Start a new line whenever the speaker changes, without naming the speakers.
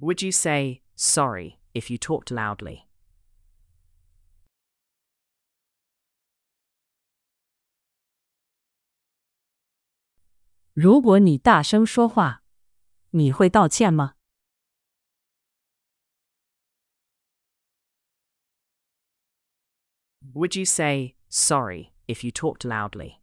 Would you say sorry if you talked loudly?
如果你大声说话，你会道歉吗？
Would you say sorry if you talked loudly?